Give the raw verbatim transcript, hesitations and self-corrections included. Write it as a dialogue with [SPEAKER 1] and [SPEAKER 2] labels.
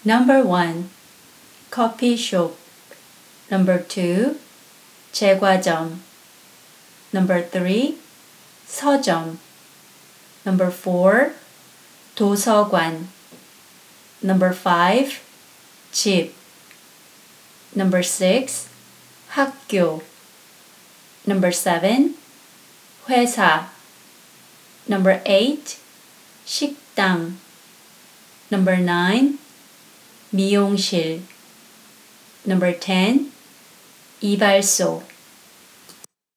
[SPEAKER 1] Number one, coffee shop. Number two, 제과점. Number three, 서점. Number four, 도서관. Number five, 집. Number six, 학교. Number seven, 회사. Number eight, 식당. Number nine, 미용실. Number ten, 이발소.